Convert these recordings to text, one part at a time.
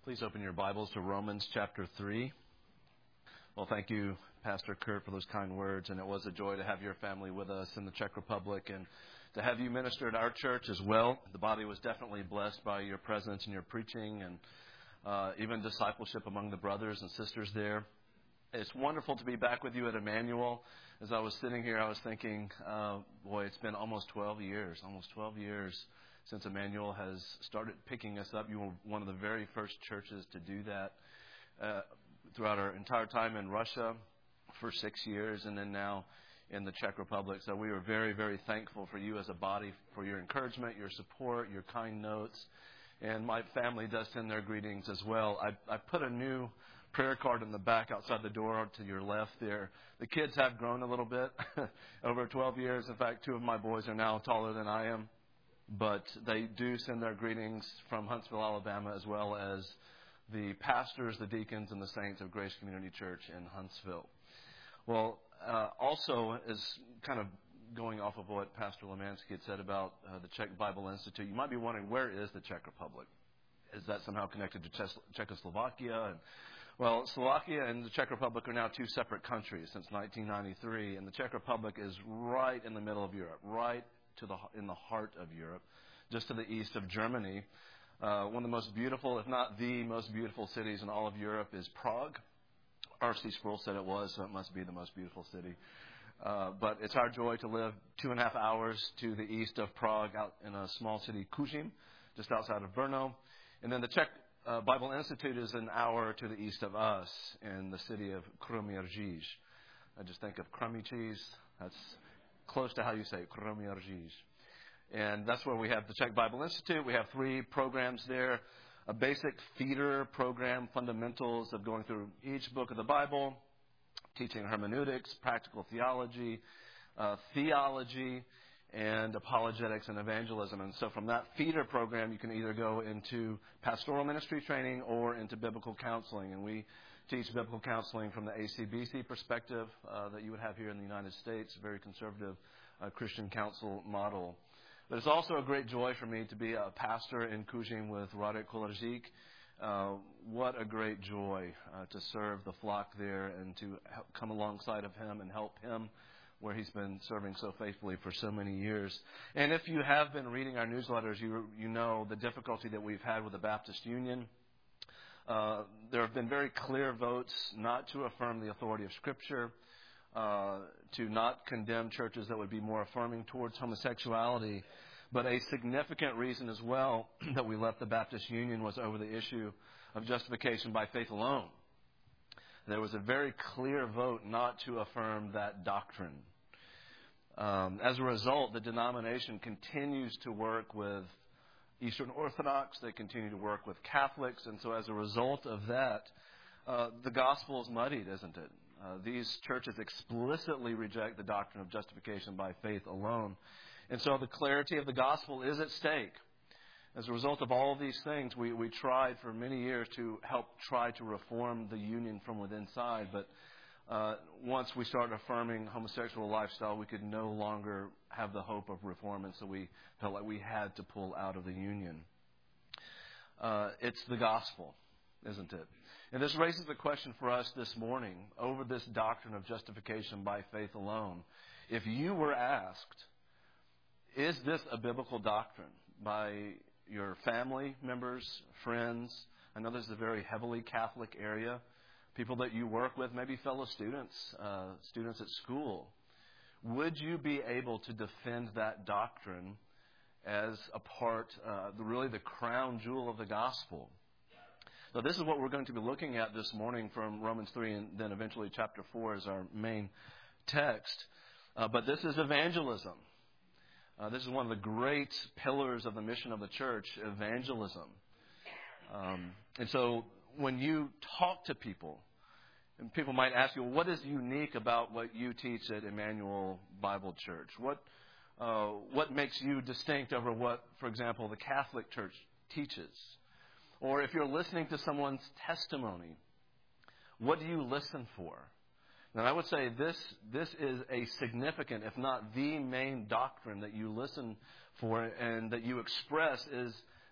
Please open your Bibles to Romans chapter 3. Well, thank you, Pastor Kurt, for those kind words. And it was a joy to have your family with us in the Czech Republic and to have you minister at our church as well. The body was definitely blessed by your presence and your preaching and even discipleship among the brothers and sisters there. It's wonderful to be back with you at Emmanuel. As I was sitting here, I was thinking, it's been almost 12 years since Emmanuel has started picking us up. You were one of the very first churches to do that throughout our entire time in Russia for 6 years, and then now in the Czech Republic. So we are very, very thankful for you as a body, for your encouragement, your support, your kind notes. And my family does send their greetings as well. I put a new prayer card in the back outside the door to your left there. The kids have grown a little bit over 12 years. In fact, 2 of my boys are now taller than I am. But they do send their greetings from Huntsville, Alabama, as well as the pastors, the deacons, and the saints of Grace Community Church in Huntsville. Well, also, as kind of going off of what Pastor Lemansky had said about the Czech Bible Institute, you might be wondering, where is the Czech Republic? Is that somehow connected to Czechoslovakia? Well, Slovakia and the Czech Republic are now 2 separate countries since 1993, and the Czech Republic is right in the middle of Europe, in the heart of Europe, just to the east of Germany. One of the most beautiful, if not the most beautiful cities in all of Europe is Prague. R.C. Sproul said it was, so it must be the most beautiful city. But it's our joy to live 2.5 hours to the east of Prague, out in a small city, Kužim, just outside of Brno. And then the Czech Bible Institute is an hour to the east of us in the city of Kroměříž. I just think of crummy cheese. That's close to how you say it, Kroměříž. And that's where we have the Czech Bible Institute. We have 3 programs there. A basic feeder program, fundamentals of going through each book of the Bible, teaching hermeneutics, practical theology, and apologetics and evangelism. And so from that feeder program, you can either go into pastoral ministry training or into biblical counseling. And we teach biblical counseling from the ACBC perspective that you would have here in the United States, a very conservative Christian counsel model. But it's also a great joy for me to be a pastor in Kužim with Radek Kolarzik. What a great joy to serve the flock there and to come alongside of him and help him where he's been serving so faithfully for so many years. And if you have been reading our newsletters, you know the difficulty that we've had with the Baptist Union. There have been very clear votes not to affirm the authority of Scripture, to not condemn churches that would be more affirming towards homosexuality. But a significant reason as well that we left the Baptist Union was over the issue of justification by faith alone. There was a very clear vote not to affirm that doctrine. As a result, the denomination continues to work with Eastern Orthodox. They continue to work with Catholics. And so as a result of that, the gospel is muddied, isn't it? These churches explicitly reject the doctrine of justification by faith alone. And so the clarity of the gospel is at stake. As a result of all of these things, we tried for many years to help try to reform the union from within side. But once we started affirming homosexual lifestyle, we could no longer have the hope of reform. And so we felt like we had to pull out of the union. It's the gospel, isn't it? And this raises the question for us this morning over this doctrine of justification by faith alone. If you were asked, is this a biblical doctrine by your family members, friends? I know this is a very heavily Catholic area. People that you work with, maybe fellow students, students at school. Would you be able to defend that doctrine as a part, really the crown jewel of the gospel? So this is what we're going to be looking at this morning from Romans 3 and then eventually chapter 4 as our main text. But this is evangelism. This is one of the great pillars of the mission of the church, evangelism. And so when you talk to people, and people might ask you, what is unique about what you teach at Emmanuel Bible Church? What makes you distinct over what, for example, the Catholic Church teaches? Or if you're listening to someone's testimony, what do you listen for? And I would say this is a significant, if not the main doctrine that you listen for and that you express is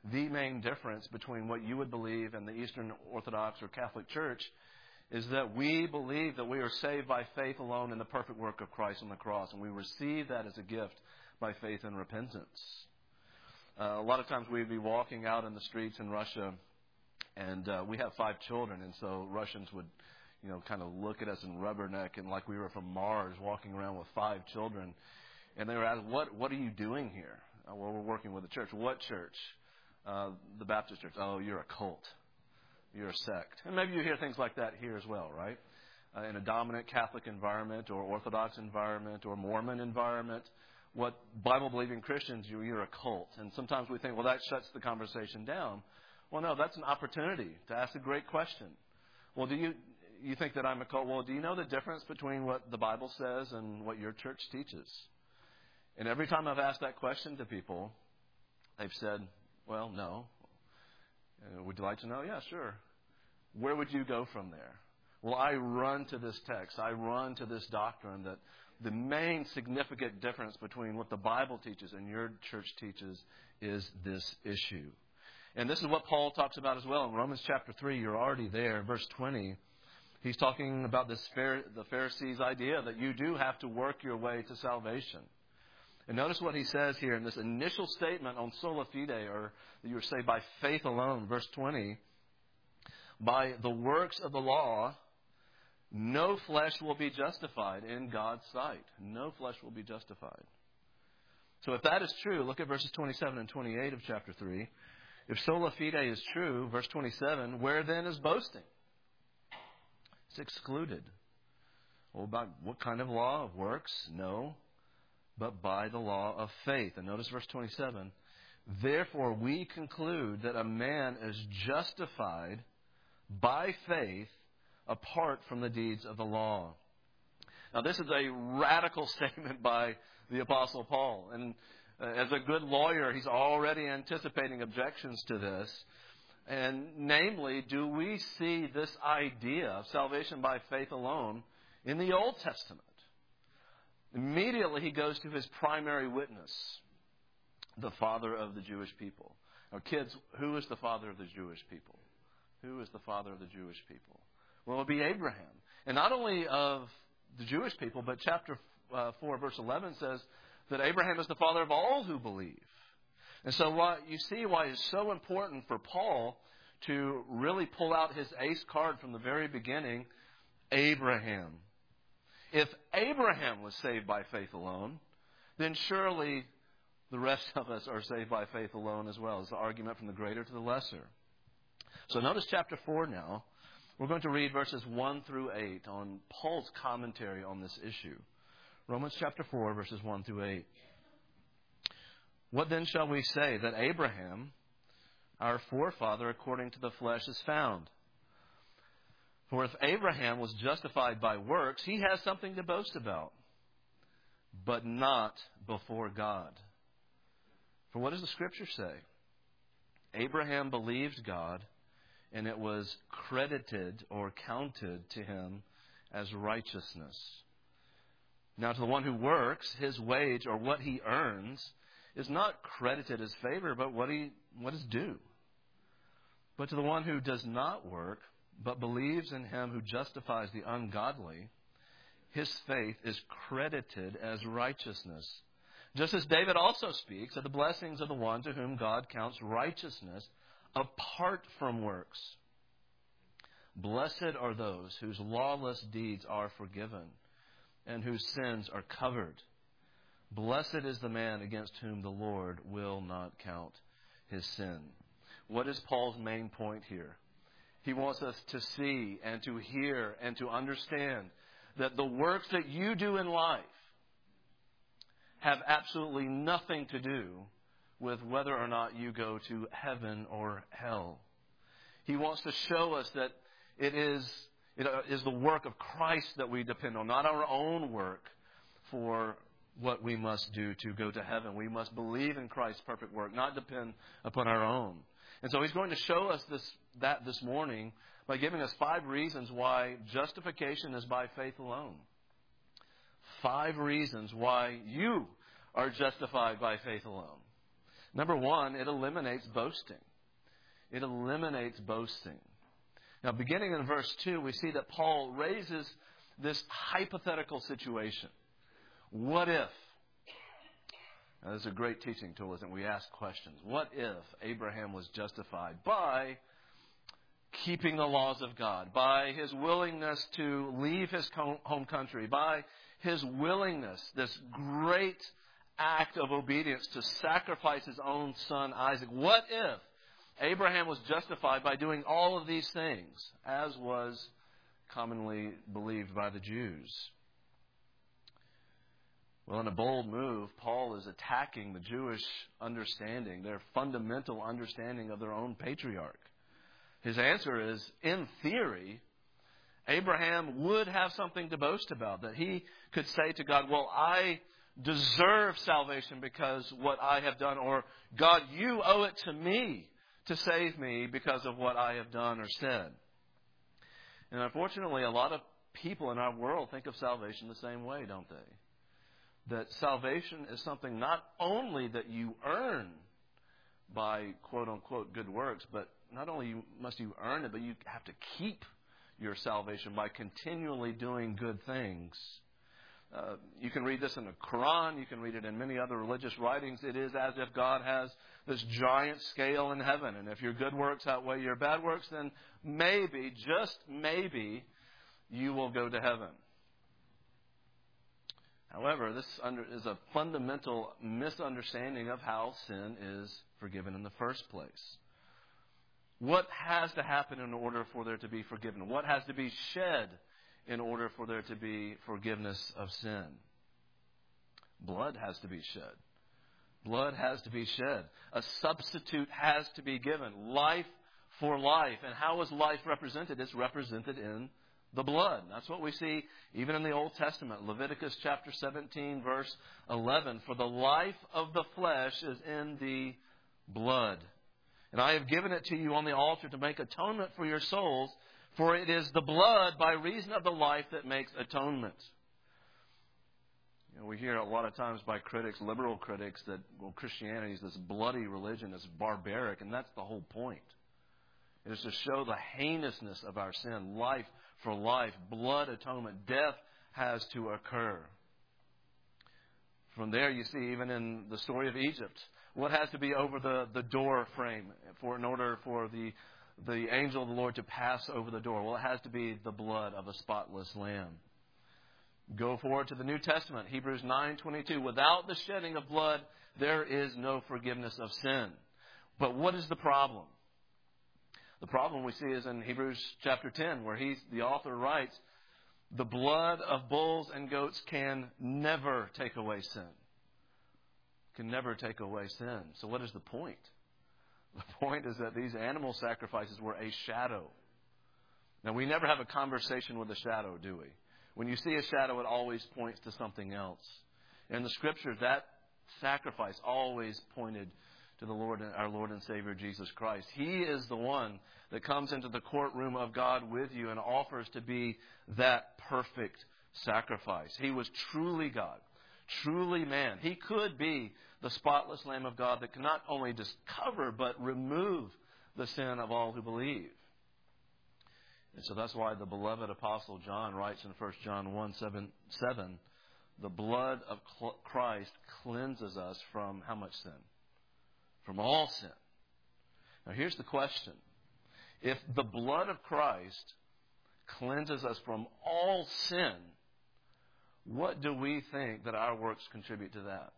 the main difference between what you would believe and the Eastern Orthodox or Catholic Church is that we believe that we are saved by faith alone in the perfect work of Christ on the cross, and we receive that as a gift by faith and repentance. A lot of times we'd be walking out in the streets in Russia, and we have 5 children, and so Russians would, kind of look at us and rubberneck, and like we were from Mars, walking around with 5 children, and they were asked, "What are you doing here?" "Well, we're working with the church." "What church?" "The Baptist church." "Oh, you're a cult. You're a sect." And maybe you hear things like that here as well, right? In a dominant Catholic environment or Orthodox environment or Mormon environment, what Bible-believing Christians, you're a cult. And sometimes we think, well, that shuts the conversation down. Well, no, that's an opportunity to ask a great question. Well, do you think that I'm a cult? Well, do you know the difference between what the Bible says and what your church teaches? And every time I've asked that question to people, they've said, well, no. Would you like to know? Yeah, sure. Where would you go from there? Well, I run to this text. I run to this doctrine that the main significant difference between what the Bible teaches and your church teaches is this issue. And this is what Paul talks about as well. In Romans chapter 3, you're already there, verse 20. He's talking about the Pharisees' idea that you do have to work your way to salvation. And notice what he says here in this initial statement on sola fide, or that you are saved by faith alone, verse 20. By the works of the law, no flesh will be justified in God's sight. No flesh will be justified. So if that is true, look at verses 27 and 28 of chapter 3. If sola fide is true, verse 27, where then is boasting? It's excluded. Well, by what kind of law? Of works? No. But by the law of faith. And notice verse 27. Therefore we conclude that a man is justified by faith apart from the deeds of the law. Now this is a radical statement by the Apostle Paul. And as a good lawyer, he's already anticipating objections to this. And namely, do we see this idea of salvation by faith alone in the Old Testament? Immediately he goes to his primary witness, the father of the Jewish people. Now, kids, who is the father of the Jewish people? Who is the father of the Jewish people? Well, it would be Abraham. And not only of the Jewish people, but chapter 4, verse 11 says that Abraham is the father of all who believe. And so you see why it's so important for Paul to really pull out his ace card from the very beginning, Abraham. If Abraham was saved by faith alone, then surely the rest of us are saved by faith alone as well. It's the argument from the greater to the lesser. So notice chapter 4 now. We're going to read verses 1 through 8 on Paul's commentary on this issue. Romans chapter 4, verses 1 through 8. What then shall we say? That Abraham, our forefather according to the flesh, is found. For if Abraham was justified by works, he has something to boast about, but not before God. For what does the Scripture say? Abraham believed God, and it was credited or counted to him as righteousness. Now to the one who works, his wage or what he earns is not credited as favor, but what is due. But to the one who does not work, but believes in him who justifies the ungodly, his faith is credited as righteousness. Just as David also speaks of the blessings of the one to whom God counts righteousness apart from works. Blessed are those whose lawless deeds are forgiven and whose sins are covered. Blessed is the man against whom the Lord will not count his sin. What is Paul's main point here? He wants us to see and to hear and to understand that the works that you do in life have absolutely nothing to do with whether or not you go to heaven or hell. He wants to show us that it is the work of Christ that we depend on, not our own work for what we must do to go to heaven. We must believe in Christ's perfect work, not depend upon our own. And so he's going to show us this morning by giving us 5 reasons why justification is by faith alone. 5 reasons why you are justified by faith alone. Number one, it eliminates boasting. It eliminates boasting. Now, beginning in verse 2, we see that Paul raises this hypothetical situation. What if? Now, this is a great teaching tool, isn't it? We ask questions. What if Abraham was justified by keeping the laws of God, by his willingness to leave his home country, by his willingness, this great act of obedience to sacrifice his own son Isaac? What if Abraham was justified by doing all of these things, as was commonly believed by the Jews? Well, in a bold move, Paul is attacking the Jewish understanding, their fundamental understanding of their own patriarch. His answer is, in theory, Abraham would have something to boast about, that he could say to God, well, I deserve salvation because what I have done, or God, you owe it to me to save me because of what I have done or said. And unfortunately, a lot of people in our world think of salvation the same way, don't they? That salvation is something not only that you earn by quote-unquote good works, but not only must you earn it, but you have to keep your salvation by continually doing good things. You can read this in the Quran. You can read it in many other religious writings. It is as if God has this giant scale in heaven. And if your good works outweigh your bad works, then maybe, just maybe, you will go to heaven. However, this is a fundamental misunderstanding of how sin is forgiven in the first place. What has to happen in order for there to be forgiven? What has to be shed in order for there to be forgiveness of sin? Blood has to be shed. Blood has to be shed. A substitute has to be given. Life for life. And how is life represented? It's represented in the blood. That's what we see even in the Old Testament. Leviticus chapter 17, verse 11. For the life of the flesh is in the blood. And I have given it to you on the altar to make atonement for your souls. For it is the blood by reason of the life that makes atonement. We hear a lot of times by critics, liberal critics, that Christianity is this bloody religion, it's barbaric, and that's the whole point. It is to show the heinousness of our sin. Life for life, blood atonement, death has to occur. From there, you see, even in the story of Egypt, what has to be over the door frame in order for the angel of the Lord to pass over the door? Well, it has to be the blood of a spotless lamb. Go forward to the New Testament, Hebrews 9:22. Without the shedding of blood, there is no forgiveness of sin. But what is the problem? The problem we see is in Hebrews chapter 10, where the author writes, the blood of bulls and goats can never take away sin. Can never take away sin. So what is the point? The point is that these animal sacrifices were a shadow. Now, we never have a conversation with a shadow, do we? When you see a shadow, it always points to something else. In the Scriptures, that sacrifice always pointed to the Lord, our Lord and Savior, Jesus Christ. He is the one that comes into the courtroom of God with you and offers to be that perfect sacrifice. He was truly God, truly man. He could be the spotless Lamb of God that can not only just cover, but remove the sin of all who believe. And so that's why the beloved Apostle John writes in 1 John 1:7, the blood of Christ cleanses us from how much sin? From all sin. Now here's the question. If the blood of Christ cleanses us from all sin, what do we think that our works contribute to that?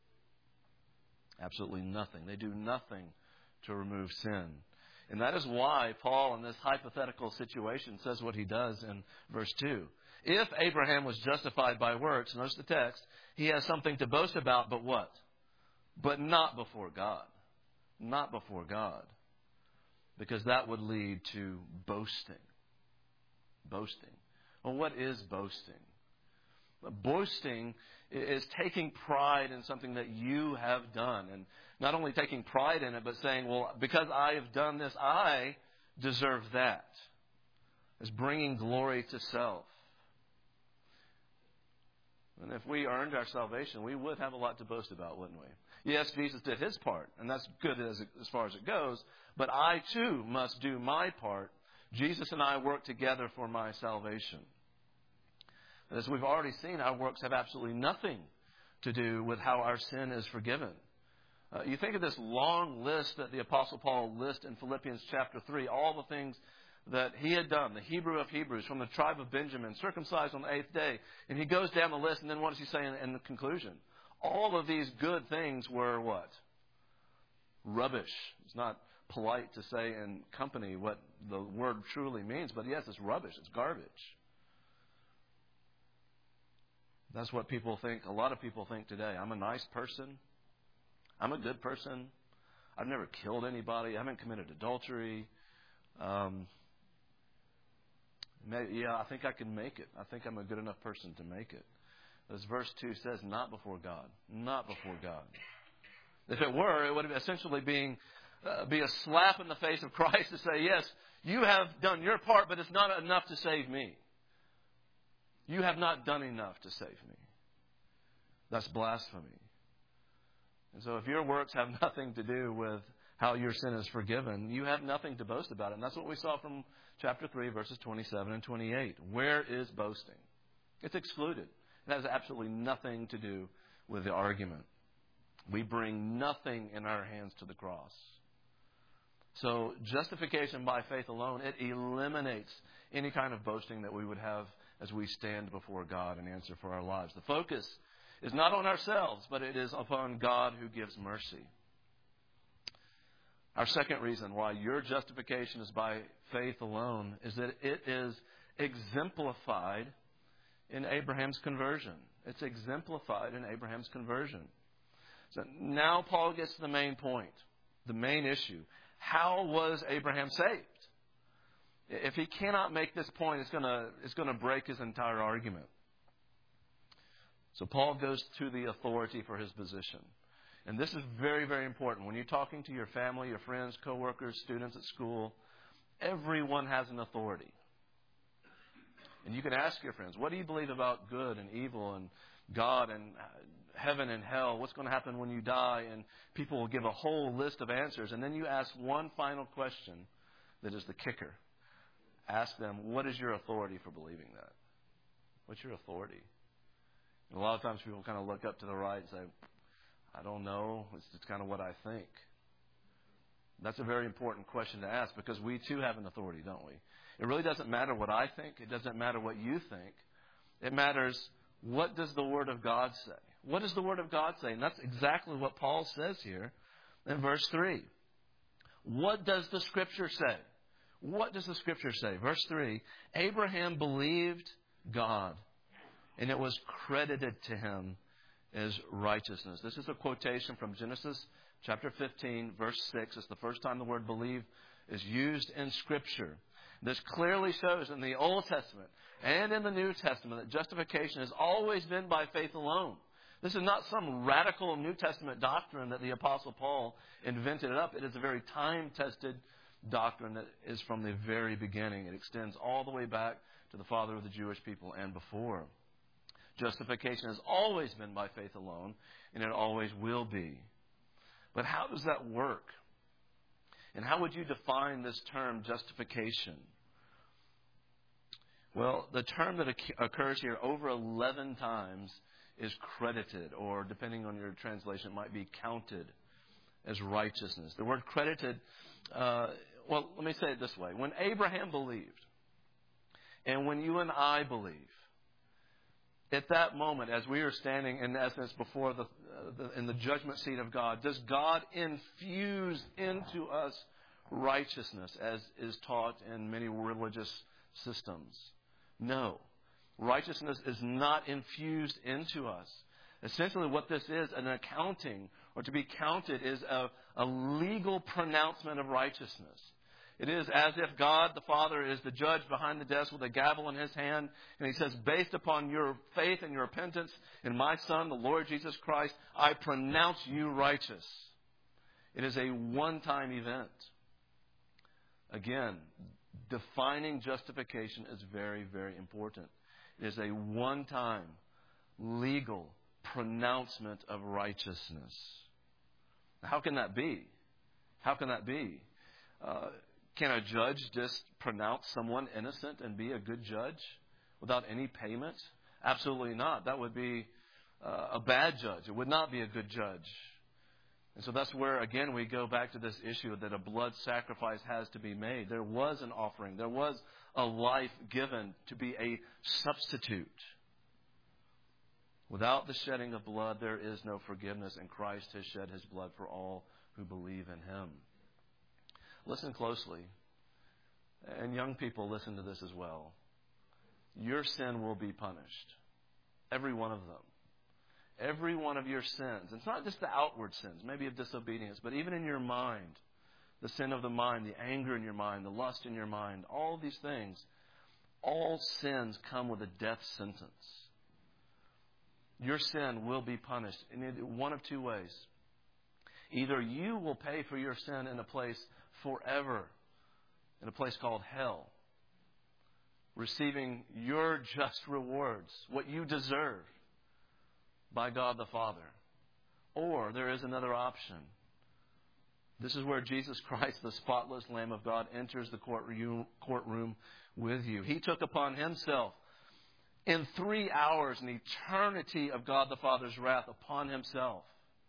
Absolutely nothing. They do nothing to remove sin. And that is why Paul, in this hypothetical situation, says what he does in verse 2. If Abraham was justified by works, notice the text, he has something to boast about, but what? But not before God. Not before God. Because that would lead to boasting. Boasting. Well, what is boasting? Boasting is taking pride in something that you have done. And not only taking pride in it, but saying, well, because I have done this, I deserve that. It's bringing glory to self. And if we earned our salvation, we would have a lot to boast about, wouldn't we? Yes, Jesus did his part, and that's good as far as it goes, but I too must do my part. Jesus and I work together for my salvation. As we've already seen, our works have absolutely nothing to do with how our sin is forgiven. You think of this long list that the Apostle Paul lists in Philippians chapter 3, all the things that he had done, the Hebrew of Hebrews, from the tribe of Benjamin, circumcised on the 8th day. And he goes down the list, and then what does he say in the conclusion? All of these good things were what? Rubbish. It's not polite to say in company what the word truly means, but yes, it's rubbish. It's garbage. That's what people think. A lot of people think today. I'm a nice person. I'm a good person. I've never killed anybody. I haven't committed adultery. I think I can make it. I think I'm a good enough person to make it. As verse 2 says, not before God. Not before God. If it were, it would essentially be a slap in the face of Christ to say, yes, you have done your part, but it's not enough to save me. You have not done enough to save me. That's blasphemy. And so if your works have nothing to do with how your sin is forgiven, you have nothing to boast about it. And that's what we saw from chapter 3, verses 27 and 28. Where is boasting? It's excluded. It has absolutely nothing to do with the argument. We bring nothing in our hands to the cross. So justification by faith alone, it eliminates any kind of boasting that we would have as we stand before God and answer for our lives. The focus is not on ourselves, but it is upon God who gives mercy. Our second reason why your justification is by faith alone is that it is exemplified in Abraham's conversion. It's exemplified in Abraham's conversion. So now Paul gets to the main point, the main issue. How was Abraham saved? If he cannot make this point, it's going to break his entire argument. So Paul goes to the authority for his position. And this is very, very important. When you're talking to your family, your friends, coworkers, students at school, everyone has an authority. And you can ask your friends, what do you believe about good and evil and God and heaven and hell? What's going to happen when you die? And people will give a whole list of answers. And then you ask one final question that is the kicker. Ask them, what is your authority for believing that? What's your authority? And a lot of times people kind of look up to the right and say, I don't know. It's just kind of what I think. That's a very important question to ask because we too have an authority, don't we? It really doesn't matter what I think. It doesn't matter what you think. It matters, what does the Word of God say? What does the Word of God say? And that's exactly what Paul says here in verse 3. What does the Scripture say? What does the Scripture say? Verse 3, Abraham believed God, and it was credited to him as righteousness. This is a quotation from Genesis chapter 15, verse 6. It's the first time the word believe is used in Scripture. This clearly shows in the Old Testament and in the New Testament that justification has always been by faith alone. This is not some radical New Testament doctrine that the Apostle Paul invented it up. It is a very time-tested doctrine that is from the very beginning. It extends all the way back to the father of the Jewish people and before. Justification has always been by faith alone, and it always will be. But how does that work? And how would you define this term, justification? Well, the term that occurs here over 11 times is credited, or depending on your translation, it might be counted as righteousness. The word credited, well, let me say it this way. When Abraham believed, and when you and I believe, at that moment, as we are standing, in essence, before in the judgment seat of God, does God infuse into us righteousness, as is taught in many religious systems? No. Righteousness is not infused into us. Essentially, what this is, an accounting, or to be counted, is a legal pronouncement of righteousness. It is as if God the Father is the judge behind the desk with a gavel in his hand, and he says, based upon your faith and your repentance in my Son, the Lord Jesus Christ, I pronounce you righteous. It is a one-time event. Again, defining justification is very, very important. It is a one-time legal pronouncement of righteousness. How can that be? How can that be? Can a judge just pronounce someone innocent and be a good judge without any payment? Absolutely not. That would be a bad judge. It would not be a good judge. And so that's where, again, we go back to this issue that a blood sacrifice has to be made. There was an offering. There was a life given to be a substitute. Without the shedding of blood, there is no forgiveness, and Christ has shed his blood for all who believe in him. Listen closely. And young people, listen to this as well. Your sin will be punished. Every one of them. Every one of your sins. It's not just the outward sins, maybe of disobedience, but even in your mind. The sin of the mind, the anger in your mind, the lust in your mind, all these things. All sins come with a death sentence. Your sin will be punished in one of two ways. Either you will pay for your sin in a place forever, in a place called hell, receiving your just rewards, what you deserve by God the Father. Or there is another option. This is where Jesus Christ, the spotless Lamb of God, enters the courtroom with you. He took upon himself in 3 hours an eternity of God the Father's wrath upon himself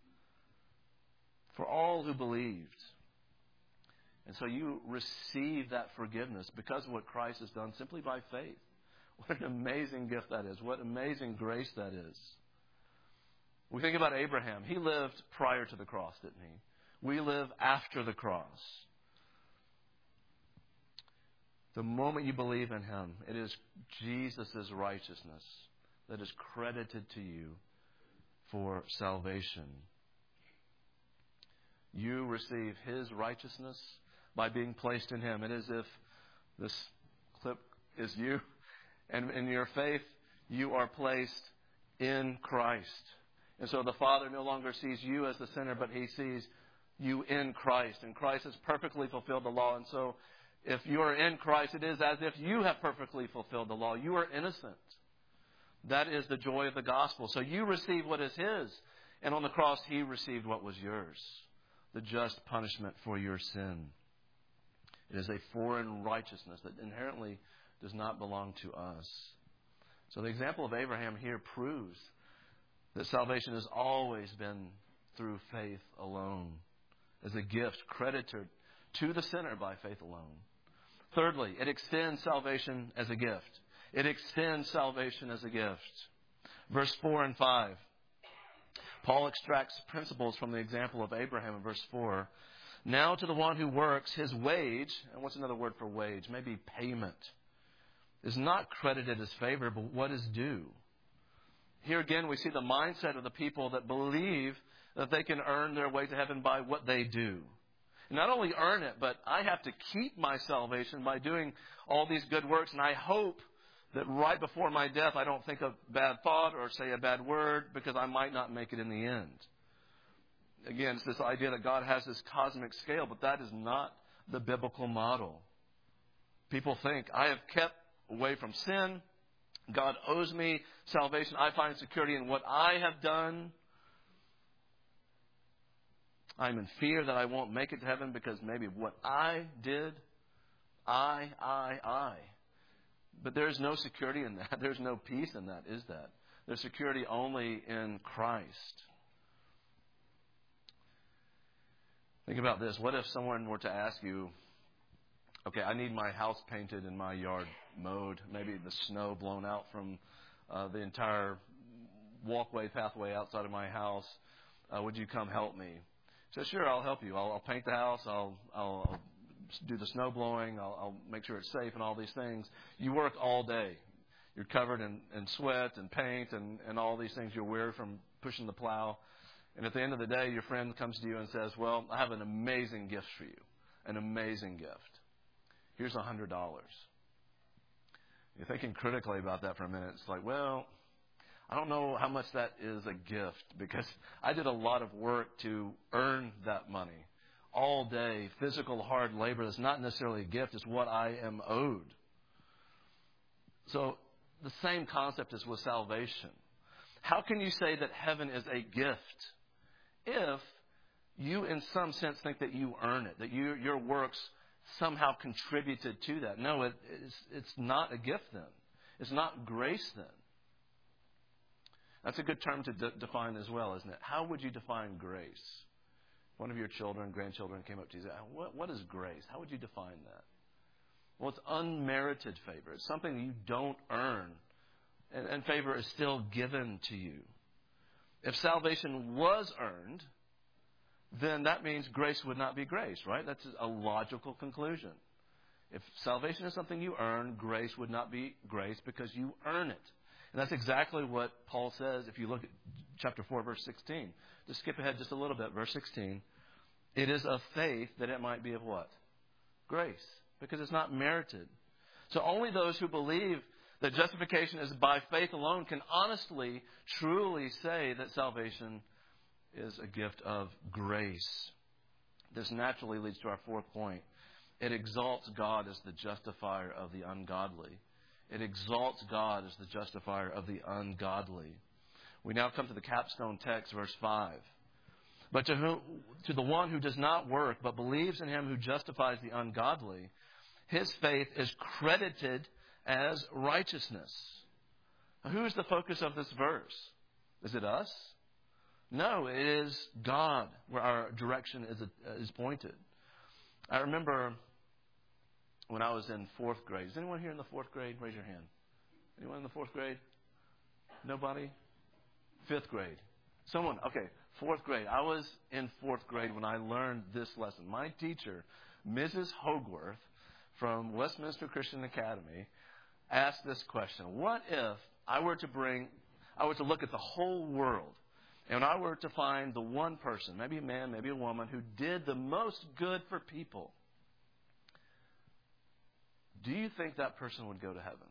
for all who believed. And so you receive that forgiveness because of what Christ has done simply by faith. What an amazing gift that is. What amazing grace that is. We think about Abraham. He lived prior to the cross, didn't he? We live after the cross. The moment you believe in him, it is Jesus' righteousness that is credited to you for salvation. You receive his righteousness by being placed in him. It is as if this clip is you, and in your faith, you are placed in Christ. And so the Father no longer sees you as the sinner, but he sees you in Christ. And Christ has perfectly fulfilled the law. And so if you are in Christ, it is as if you have perfectly fulfilled the law. You are innocent. That is the joy of the gospel. So you receive what is his. And on the cross, he received what was yours. The just punishment for your sin. It is a foreign righteousness that inherently does not belong to us. So the example of Abraham here proves that salvation has always been through faith alone, as a gift credited to the sinner by faith alone. Thirdly, it extends salvation as a gift. It extends salvation as a gift. Verse 4 and 5. Paul extracts principles from the example of Abraham in verse 4. Now to the one who works, his wage, and what's another word for wage? Maybe payment, is not credited as favor, but what is due. Here again, we see the mindset of the people that believe that they can earn their way to heaven by what they do. And not only earn it, but I have to keep my salvation by doing all these good works, and I hope that right before my death I don't think a bad thought or say a bad word because I might not make it in the end. Again, it's this idea that God has this cosmic scale, but that is not the biblical model. People think, I have kept away from sin. God owes me salvation. I find security in what I have done. I'm in fear that I won't make it to heaven because maybe of what I did. I. But there's no security in that. There's no peace in that, is that? There's security only in Christ. Think about this. What if someone were to ask you, okay, I need my house painted and my yard mowed, maybe the snow blown out from the entire walkway, pathway outside of my house. Would you come help me? So sure, I'll help you. I'll paint the house. I'll do the snow blowing. I'll make sure it's safe and all these things. You work all day. You're covered in sweat and paint and all these things. You're weary from pushing the plow. And at the end of the day, your friend comes to you and says, well, I have an amazing gift for you. An amazing gift. Here's $100. You're thinking critically about that for a minute. It's like, well, I don't know how much that is a gift because I did a lot of work to earn that money. All day, physical hard labor that's not necessarily a gift. It's what I am owed. So the same concept is with salvation. How can you say that heaven is a gift if you in some sense think that you earn it, that your works somehow contributed to that. No, it's not a gift then. It's not grace then. That's a good term to define as well, isn't it? How would you define grace? One of your children, grandchildren came up to you and said, what is grace? How would you define that? Well, it's unmerited favor. It's something you don't earn, and favor is still given to you. If salvation was earned, then that means grace would not be grace, right? That's a logical conclusion. If salvation is something you earn, grace would not be grace because you earn it. And that's exactly what Paul says if you look at chapter 4, verse 16. Just skip ahead just a little bit, verse 16. It is of faith that it might be of what? Grace, because it's not merited. So only those who believe that justification is by faith alone can honestly, truly say that salvation is a gift of grace. This naturally leads to our fourth point. It exalts God as the justifier of the ungodly. It exalts God as the justifier of the ungodly. We now come to the capstone text, verse 5. But to the one who does not work, but believes in him who justifies the ungodly, his faith is credited as righteousness. Now, who is the focus of this verse? Is it us? No, it is God where our direction is pointed. I remember when I was in fourth grade. Is anyone here in the fourth grade? Raise your hand. Anyone in the fourth grade? Nobody? Fifth grade. Someone? Okay, fourth grade. I was in fourth grade when I learned this lesson. My teacher, Mrs. Hogarth from Westminster Christian Academy, asked this question. What if I were to look at the whole world, and I were to find the one person, maybe a man, maybe a woman, who did the most good for people? Do you think that person would go to heaven?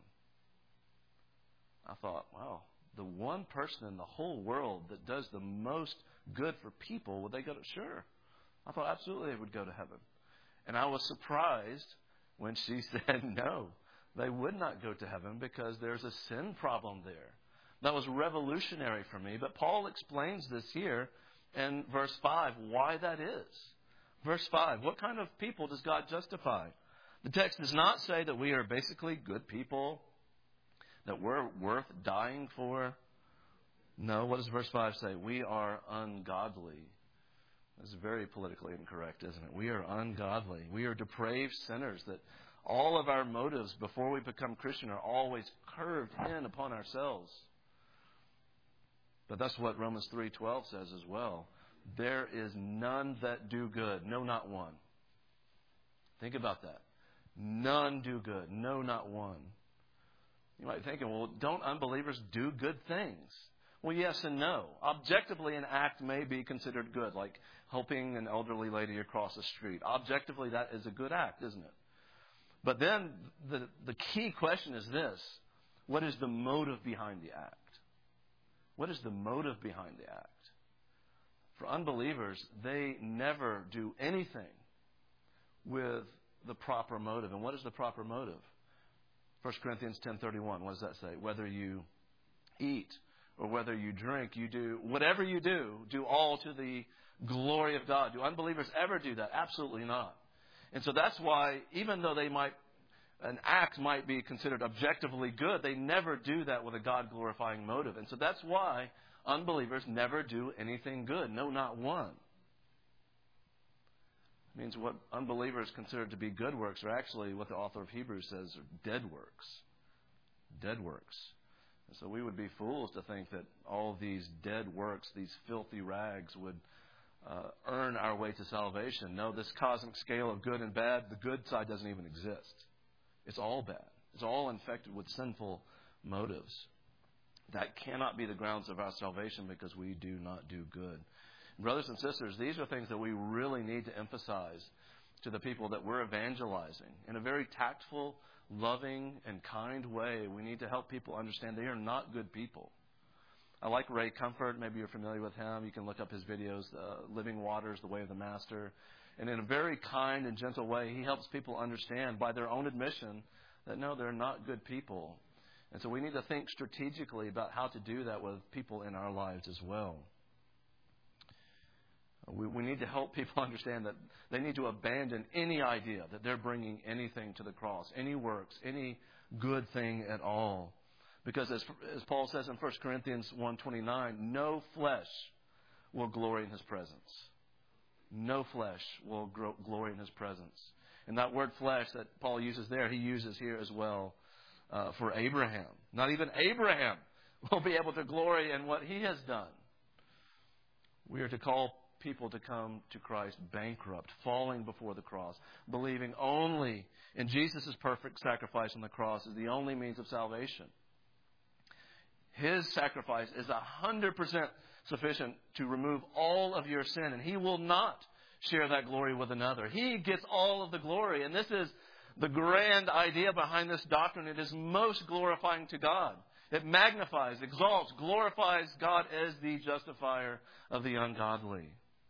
I thought, wow, the one person in the whole world that does the most good for people, would they go to? Sure. I thought absolutely they would go to heaven. And I was surprised when she said no, they would not go to heaven because there's a sin problem there. That was revolutionary for me. But Paul explains this here in verse 5, why that is. Verse 5, what kind of people does God justify? The text does not say that we are basically good people, that we're worth dying for. No, what does verse 5 say? We are ungodly. That's very politically incorrect, isn't it? We are ungodly. We are depraved sinners, that all of our motives before we become Christian are always curved in upon ourselves. But that's what Romans 3:12 says as well. There is none that do good, no, not one. Think about that. None do good, no, not one. You might be thinking, well, don't unbelievers do good things? Well, yes and no. Objectively, an act may be considered good, like helping an elderly lady across the street. Objectively, that is a good act, isn't it? But then the key question is this. What is the motive behind the act? What is the motive behind the act? For unbelievers, they never do anything with the proper motive. And what is the proper motive? 1 Corinthians 10:31. What does that say? Whether you eat or whether you drink, you do whatever you do all to the glory of God. Do unbelievers ever do that? Absolutely not. And so that's why, even though an act might be considered objectively good, they never do that with a God-glorifying motive. And so that's why unbelievers never do anything good. No, not one. It means what unbelievers consider to be good works are actually what the author of Hebrews says are dead works. Dead works. And so we would be fools to think that all these dead works, these filthy rags, would earn our way to salvation. No, this cosmic scale of good and bad, the good side doesn't even exist. It's all bad. It's all infected with sinful motives. That cannot be the grounds of our salvation because we do not do good. Brothers and sisters, these are things that we really need to emphasize to the people that we're evangelizing. In a very tactful, loving, and kind way, we need to help people understand they are not good people. I like Ray Comfort. Maybe you're familiar with him. You can look up his videos, Living Waters, The Way of the Master. And in a very kind and gentle way, he helps people understand by their own admission that, no, they're not good people. And so we need to think strategically about how to do that with people in our lives as well. We need to help people understand that they need to abandon any idea that they're bringing anything to the cross, any works, any good thing at all. Because as Paul says in 1 Corinthians 1:29, no flesh will glory in his presence. No flesh will glory in his presence. And that word flesh that Paul uses there, he uses here as well for Abraham. Not even Abraham will be able to glory in what he has done. We are to call people to come to Christ bankrupt, falling before the cross, believing only in Jesus' perfect sacrifice on the cross is the only means of salvation. His sacrifice is 100% sufficient to remove all of your sin, and he will not share that glory with another. He gets all of the glory, and this is the grand idea behind this doctrine. It is most glorifying to God. It magnifies, exalts, glorifies God as the justifier of the ungodly.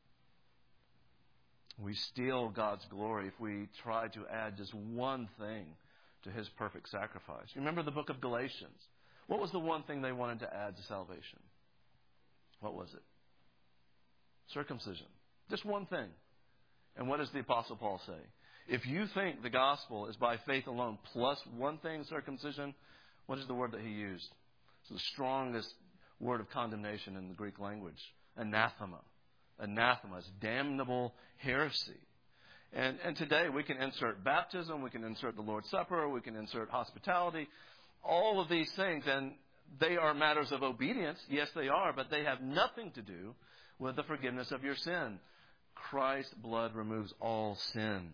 We steal God's glory if we try to add just one thing to his perfect sacrifice. Remember the book of Galatians. What was the one thing they wanted to add to salvation? What was it? Circumcision. Just one thing. And what does the Apostle Paul say? If you think the gospel is by faith alone plus one thing, circumcision, what is the word that he used? It's the strongest word of condemnation in the Greek language. Anathema. Anathema is damnable heresy. And today we can insert baptism, we can insert the Lord's Supper, we can insert hospitality, all of these things, and they are matters of obedience. Yes, they are, but they have nothing to do with the forgiveness of your sin. Christ's blood removes all sin.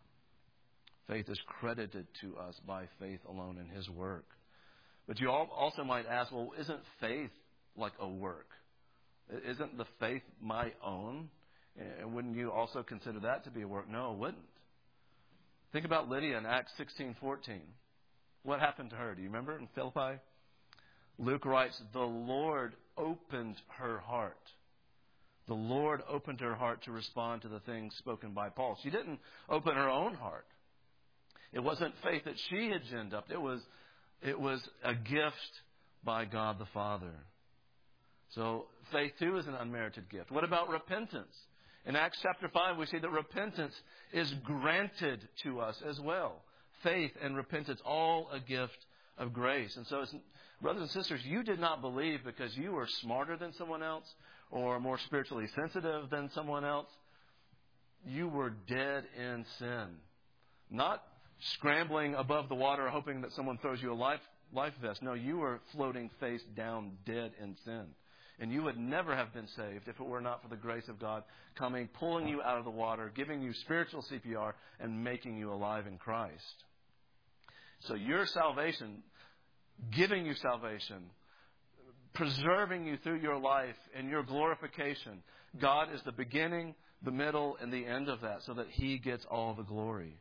Faith is credited to us by faith alone in his work. But you also might ask, well, isn't faith like a work? Isn't the faith my own? And wouldn't you also consider that to be a work? No, it wouldn't. Think about Lydia in Acts 16:14. What happened to her? Do you remember in Philippi? Luke writes, the Lord opened her heart. The Lord opened her heart to respond to the things spoken by Paul. She didn't open her own heart. It wasn't faith that she had ginned up. It was a gift by God the Father. So faith, too, is an unmerited gift. What about repentance? In Acts chapter 5, we see that repentance is granted to us as well. Faith and repentance, all a gift of grace. And so, brothers and sisters, you did not believe because you were smarter than someone else or more spiritually sensitive than someone else. You were dead in sin. Not scrambling above the water hoping that someone throws you a life vest. No, you were floating face down dead in sin. And you would never have been saved if it were not for the grace of God coming, pulling you out of the water, giving you spiritual CPR, and making you alive in Christ. So your salvation, giving you salvation, preserving you through your life and your glorification, God is the beginning, the middle, and the end of that so that he gets all the glory.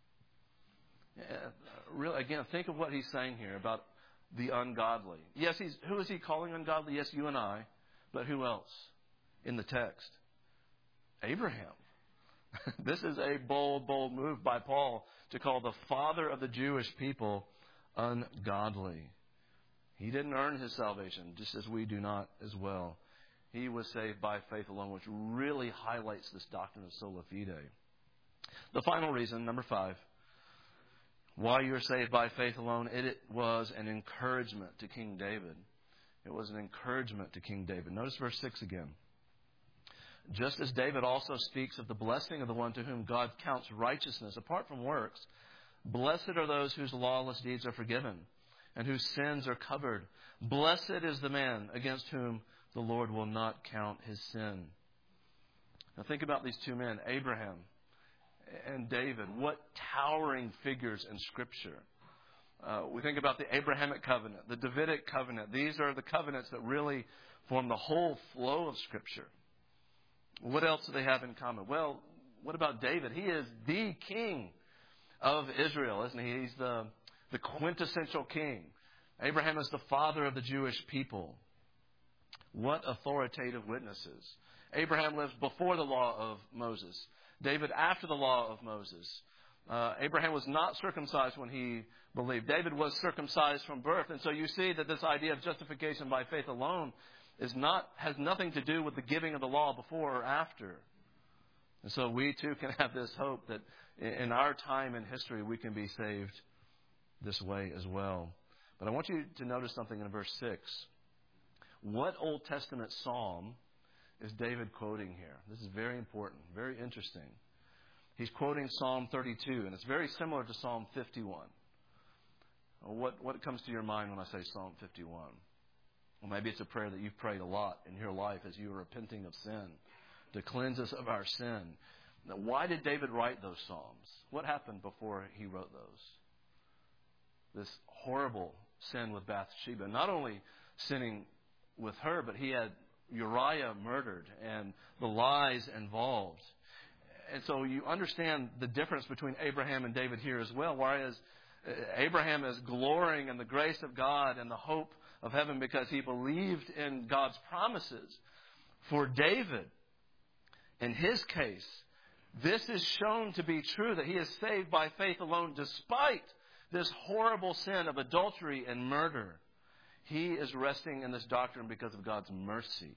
Really, again, think of what he's saying here about the ungodly. Yes, who is he calling ungodly? Yes, you and I. But who else in the text? Abraham. This is a bold, bold move by Paul to call the father of the Jewish people ungodly. He didn't earn his salvation, just as we do not as well. He was saved by faith alone, which really highlights this doctrine of sola fide. The final reason, number 5, why you're saved by faith alone, it was an encouragement to King David. It was an encouragement to King David. Notice verse 6 again. Just as David also speaks of the blessing of the one to whom God counts righteousness apart from works, blessed are those whose lawless deeds are forgiven and whose sins are covered. Blessed is the man against whom the Lord will not count his sin. Now think about these two men, Abraham and David. What towering figures in Scripture. We think about the Abrahamic covenant, the Davidic covenant. These are the covenants that really form the whole flow of Scripture. What else do they have in common? Well, what about David? He is the king of Israel, isn't he? He's the quintessential king. Abraham is the father of the Jewish people. What authoritative witnesses. Abraham lives before the law of Moses. David after the law of Moses. Abraham was not circumcised when he believed. David was circumcised from birth. And so you see that this idea of justification by faith alone has nothing to do with the giving of the law before or after. And so we too can have this hope that in our time in history we can be saved this way as well. But I want you to notice something in verse 6. What Old Testament psalm is David quoting here? This is very important, very interesting. He's quoting Psalm 32, and it's very similar to Psalm 51. What comes to your mind when I say Psalm 51? Well, maybe it's a prayer that you've prayed a lot in your life as you are repenting of sin, to cleanse us of our sin. Now, why did David write those psalms? What happened before he wrote those? This horrible sin with Bathsheba. Not only sinning with her, but he had Uriah murdered and the lies involved. And so you understand the difference between Abraham and David here as well. Whereas Abraham is glorying in the grace of God and the hope of heaven because he believed in God's promises. For David, in his case, this is shown to be true, that he is saved by faith alone despite this horrible sin of adultery and murder. He is resting in this doctrine because of God's mercy.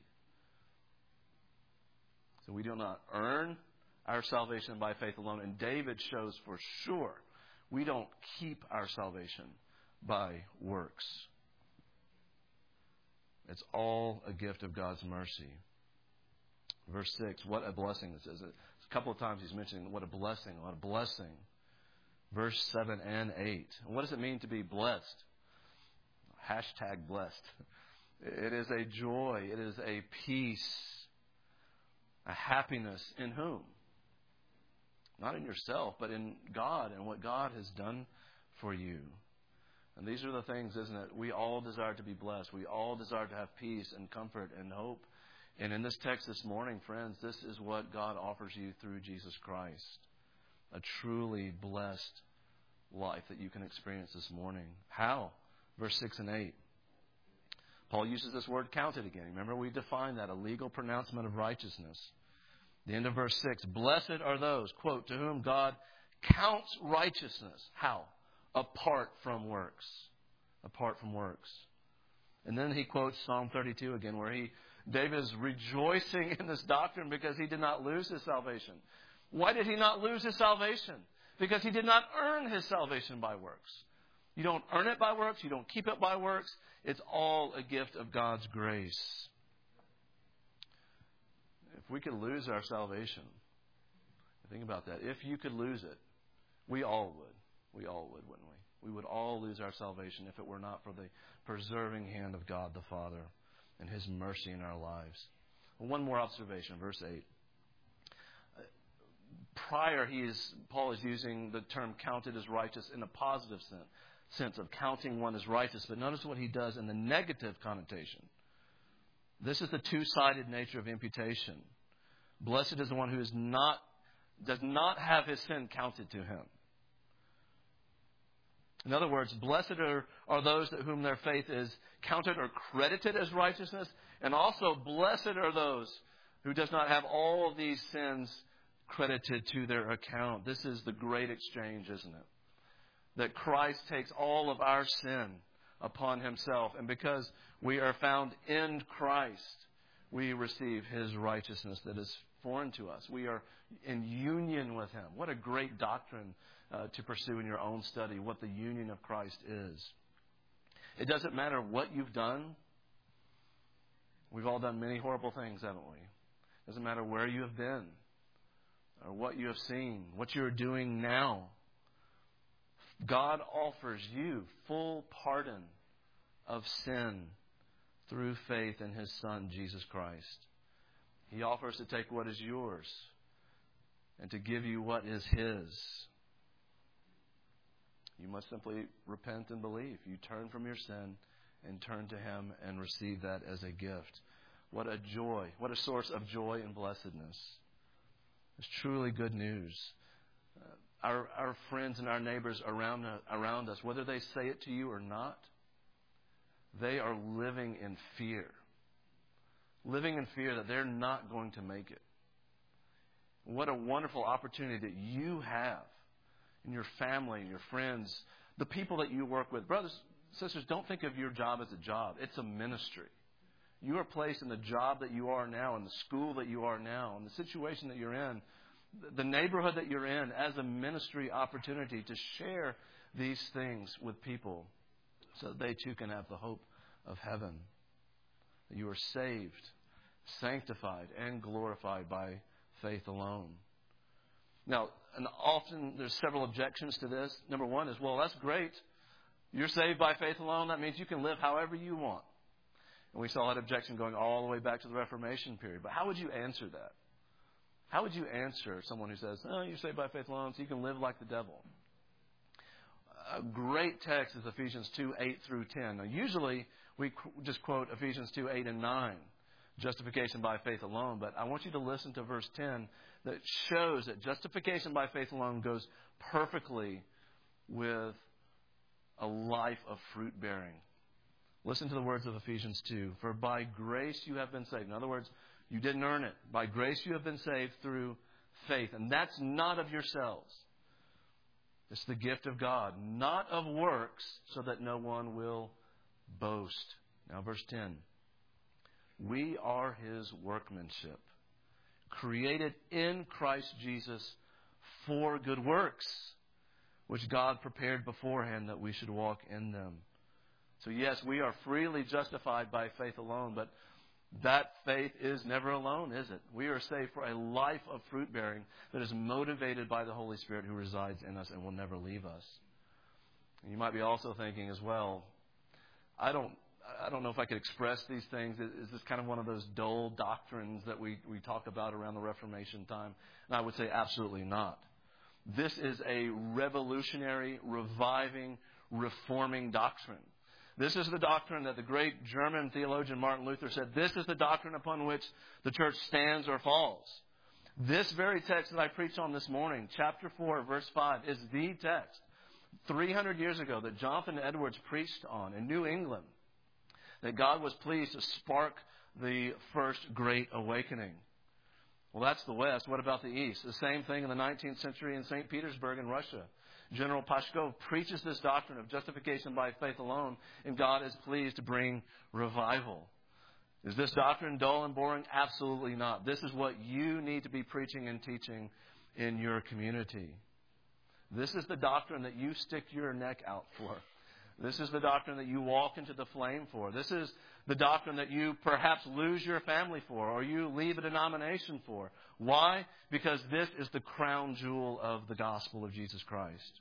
So we do not earn our salvation by faith alone. And David shows for sure we don't keep our salvation by works. It's all a gift of God's mercy. Verse 6, what a blessing this is. A couple of times he's mentioning what a blessing, what a blessing. Verse 7 and 8. What does it mean to be blessed? Hashtag blessed. It is a joy. It is a peace. A happiness in whom? Not in yourself, but in God and what God has done for you. And these are the things, isn't it? We all desire to be blessed. We all desire to have peace and comfort and hope. And in this text this morning, friends, this is what God offers you through Jesus Christ. A truly blessed life that you can experience this morning. How? Verse 6 and 8. Paul uses this word counted again. Remember, we defined that, a legal pronouncement of righteousness. The end of verse 6. Blessed are those, quote, to whom God counts righteousness. How? Apart from works. Apart from works. And then he quotes Psalm 32 again, where David is rejoicing in this doctrine because he did not lose his salvation. Why did he not lose his salvation? Because he did not earn his salvation by works. You don't earn it by works. You don't keep it by works. It's all a gift of God's grace. If we could lose our salvation, think about that. If you could lose it, we all would. We all would, wouldn't we? We would all lose our salvation if it were not for the preserving hand of God the Father and His mercy in our lives. One more observation, verse 8. Prior, Paul is using the term counted as righteous in a positive sense of counting one as righteous. But notice what he does in the negative connotation. This is the two-sided nature of imputation. Blessed is the one who does not have his sin counted to him. In other words, blessed are those to whom their faith is counted or credited as righteousness. And also, blessed are those who does not have all of these sins credited to their account. This is the great exchange, isn't it? That Christ takes all of our sin upon Himself. And because we are found in Christ, we receive His righteousness that is foreign to us. We are in union with Him. What a great doctrine to pursue in your own study, what the union of Christ is. It doesn't matter what you've done. We've all done many horrible things, haven't we? It doesn't matter where you have been or what you have seen, what you're doing now. God offers you full pardon of sin through faith in His Son, Jesus Christ. He offers to take what is yours and to give you what is His. You must simply repent and believe. You turn from your sin and turn to Him and receive that as a gift. What a joy. What a source of joy and blessedness. It's truly good news. Our friends and our neighbors around us, whether they say it to you or not, they are living in fear. Living in fear that they're not going to make it. What a wonderful opportunity that you have in your family and your friends, the people that you work with. Brothers, sisters, don't think of your job as a job. It's a ministry. You are placed in the job that you are now, in the school that you are now, in the situation that you're in, the neighborhood that you're in as a ministry opportunity to share these things with people so that they too can have the hope of heaven. That you are saved, sanctified, and glorified by faith alone. Now, and often there's several objections to this. Number one is, well, that's great. You're saved by faith alone. That means you can live however you want. And we saw that objection going all the way back to the Reformation period. But how would you answer that? How would you answer someone who says, oh, you're saved by faith alone, so you can live like the devil? A great text is Ephesians 2:8 through 10. Now, usually we just quote Ephesians 2:8 and 9, justification by faith alone. But I want you to listen to verse 10 that shows that justification by faith alone goes perfectly with a life of fruit bearing. Listen to the words of Ephesians 2. For by grace you have been saved. In other words, you didn't earn it. By grace you have been saved through faith. And that's not of yourselves. It's the gift of God, not of works, so that no one will boast. Now, verse 10. We are His workmanship, created in Christ Jesus for good works, which God prepared beforehand that we should walk in them. So yes, we are freely justified by faith alone, but that faith is never alone, is it? We are saved for a life of fruit bearing that is motivated by the Holy Spirit who resides in us and will never leave us. And you might be also thinking as well, I don't know if I could express these things. Is this kind of one of those dull doctrines that we talk about around the Reformation time? And I would say absolutely not. This is a revolutionary, reviving, reforming doctrine. This is the doctrine that the great German theologian Martin Luther said, this is the doctrine upon which the church stands or falls. This very text that I preached on this morning, chapter 4, verse 5, is the text 300 years ago that Jonathan Edwards preached on in New England, that God was pleased to spark the first great awakening. Well, that's the West. What about the East? The same thing in the 19th century in St. Petersburg in Russia. General Pashkov preaches this doctrine of justification by faith alone, and God is pleased to bring revival. Is this doctrine dull and boring? Absolutely not. This is what you need to be preaching and teaching in your community. This is the doctrine that you stick your neck out for. This is the doctrine that you walk into the flame for. This is the doctrine that you perhaps lose your family for or you leave a denomination for. Why? Because this is the crown jewel of the gospel of Jesus Christ.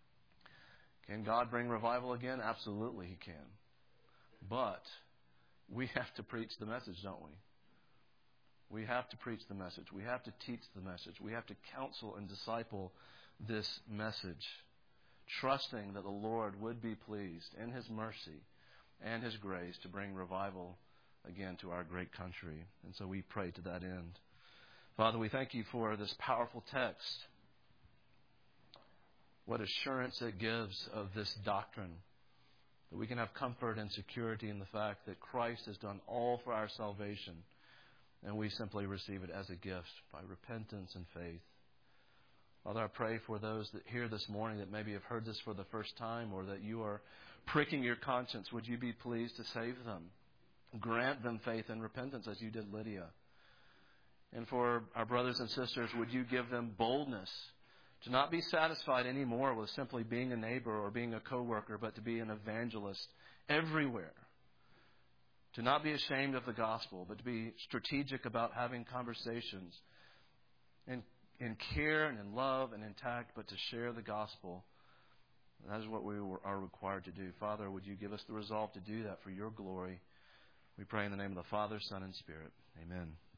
Can God bring revival again? Absolutely He can. But we have to preach the message, don't we? We have to preach the message. We have to teach the message. We have to counsel and disciple this message, trusting that the Lord would be pleased in His mercy and His grace to bring revival again to our great country. And so we pray to that end. Father, we thank You for this powerful text. What assurance it gives of this doctrine, that we can have comfort and security in the fact that Christ has done all for our salvation, and we simply receive it as a gift by repentance and faith. Father, I pray for those that hear this morning that maybe have heard this for the first time or that You are pricking your conscience. Would You be pleased to save them? Grant them faith and repentance as You did Lydia. And for our brothers and sisters, would You give them boldness to not be satisfied anymore with simply being a neighbor or being a coworker, but to be an evangelist everywhere. To not be ashamed of the gospel, but to be strategic about having conversations in care and in love and in tact, but to share the gospel. That is what we are required to do. Father, would You give us the resolve to do that for Your glory? We pray in the name of the Father, Son, and Spirit. Amen.